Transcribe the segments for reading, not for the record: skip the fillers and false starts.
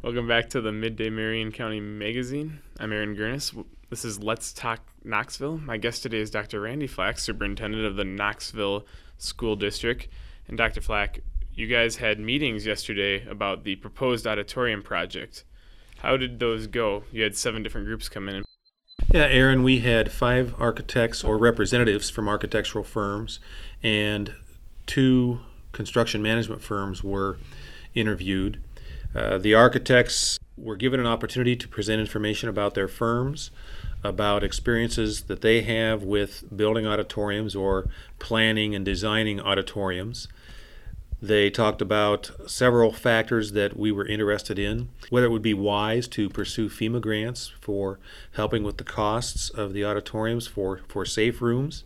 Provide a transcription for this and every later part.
Welcome back to the Midday Marion County Magazine. I'm Aaron Gurnis. This is Let's Talk Knoxville. My guest today is Dr. Randy Flack, Superintendent of the Knoxville School District. And Dr. Flack, you guys had meetings yesterday about the proposed auditorium project. How did those go? You had 7 different groups come in. Yeah, Aaron, we had 5 architects or representatives from architectural firms, and 2 construction management firms were interviewed. The architects were given an opportunity to present information about their firms, about experiences that they have with building auditoriums or planning and designing auditoriums. They talked about several factors that we were interested in, whether it would be wise to pursue FEMA grants for helping with the costs of the auditoriums for safe rooms.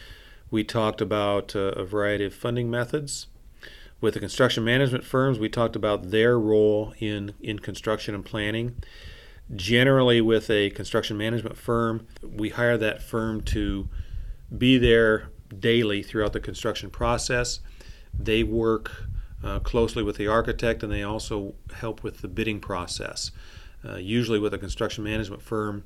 We talked about a variety of funding methods. With the construction management firms, we talked about their role in construction and planning. Generally, with a construction management firm, we hire that firm to be there daily throughout the construction process. They work closely with the architect, and they also help with the bidding process. Usually with a construction management firm,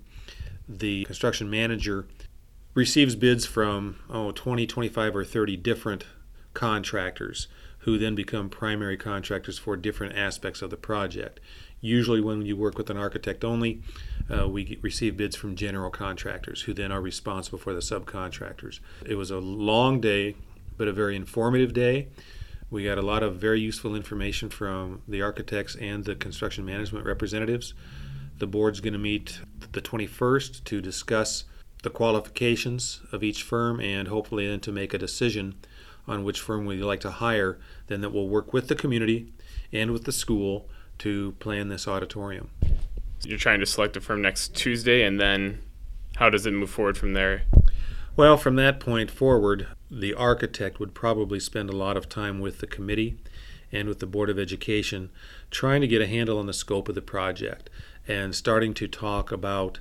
the construction manager receives bids from 20, 25, or 30 different contractors who then become primary contractors for different aspects of the project. Usually when you work with an architect only, we receive bids from general contractors who then are responsible for the subcontractors. It was a long day, but a very informative day. We got a lot of very useful information from the architects and the construction management representatives. The board's going to meet the 21st to discuss the qualifications of each firm and hopefully then to make a decision on which firm we'd like to hire, then that will work with the community and with the school to plan this auditorium. You're trying to select a firm next Tuesday, and then how does it move forward from there? Well, from that point forward, the architect would probably spend a lot of time with the committee and with the Board of Education trying to get a handle on the scope of the project and starting to talk about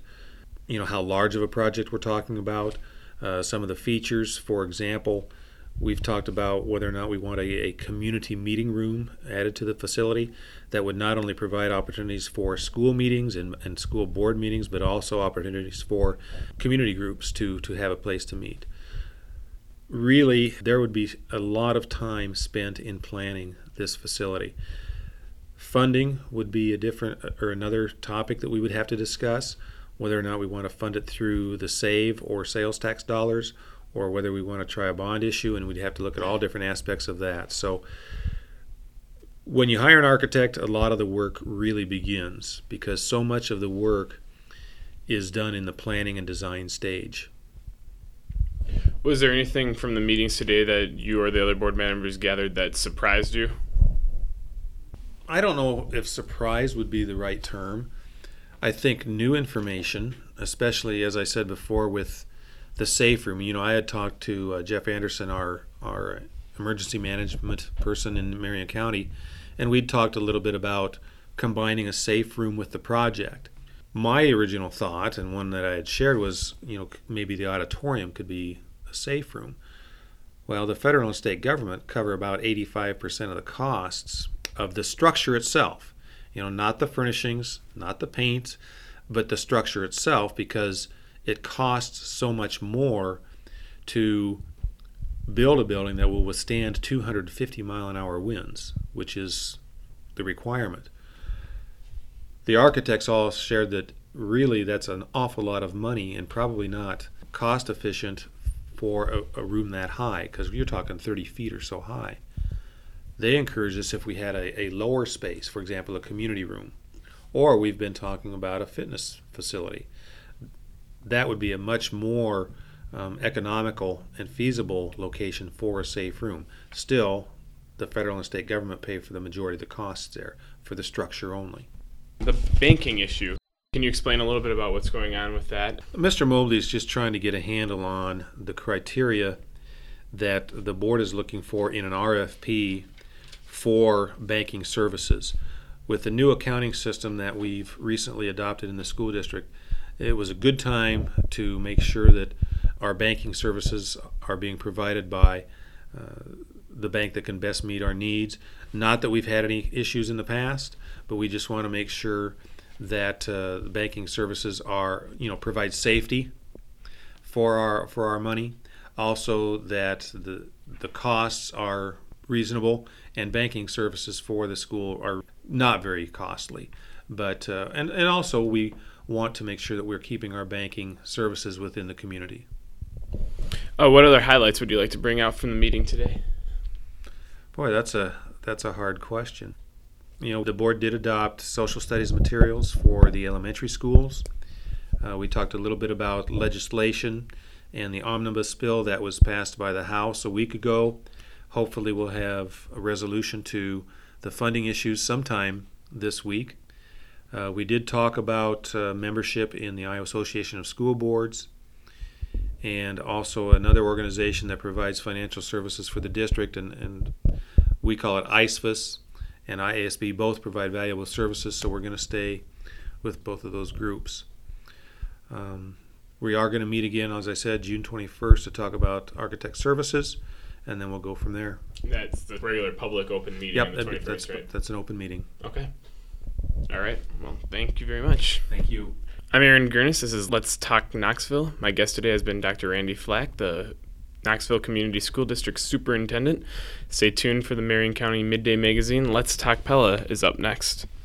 how large of a project we're talking about, some of the features. For example, we've talked about whether or not we want a community meeting room added to the facility that would not only provide opportunities for school meetings and school board meetings, but also opportunities for community groups to have a place to meet. Really, there would be a lot of time spent in planning this facility. Funding would be another topic that we would have to discuss, whether or not we want to fund it through the SAVE or sales tax dollars, or whether we want to try a bond issue, and we'd have to look at all different aspects of that. So when you hire an architect, a lot of the work really begins because so much of the work is done in the planning and design stage. Was there anything from the meetings today that you or the other board members gathered that surprised you? I don't know if surprise would be the right term. I think new information, especially as I said before with the safe room. I had talked to Jeff Anderson, our emergency management person in Marion County, and we'd talked a little bit about combining a safe room with the project. My original thought, and one that I had shared, was maybe the auditorium could be a safe room. Well, the federal and state government cover about 85% of the costs of the structure itself. Not the furnishings, not the paint, but the structure itself, because it costs so much more to build a building that will withstand 250 mile-an-hour winds, which is the requirement. The architects all shared that really that's an awful lot of money and probably not cost efficient for a room that high, because you're talking 30 feet or so high. They encouraged us if we had a lower space, for example, a community room, or we've been talking about a fitness facility. That would be a much more economical and feasible location for a safe room. Still, the federal and state government pay for the majority of the costs there for the structure only. The banking issue. Can you explain a little bit about what's going on with that? Mr. Mobley is just trying to get a handle on the criteria that the board is looking for in an RFP for banking services. With the new accounting system that we've recently adopted in the school district, it was a good time to make sure that our banking services are being provided by the bank that can best meet our needs. Not that we've had any issues in the past, but we just want to make sure that the banking services are, provide safety for our money. Also, that the costs are reasonable, and banking services for the school are not very costly. But and also we want to make sure that we're keeping our banking services within the community. What other highlights would you like to bring out from the meeting today? Boy, that's a hard question. The board did adopt social studies materials for the elementary schools. We talked a little bit about legislation and the omnibus bill that was passed by the House a week ago. Hopefully we'll have a resolution to the funding issues sometime this week. We did talk about membership in the Iowa Association of School Boards, and also another organization that provides financial services for the district, and we call it ISFAS, and IASB both provide valuable services, so we're going to stay with both of those groups. We are going to meet again, as I said, June 21st to talk about architect services, and then we'll go from there. That's the regular public open meeting on the 21st, right? That's an open meeting. Okay. All right. Well, thank you very much. Thank you. I'm Aaron Gurnis. This is Let's Talk Knoxville. My guest today has been Dr. Randy Flack, the Knoxville Community School District Superintendent. Stay tuned for the Marion County Midday Magazine. Let's Talk Pella is up next.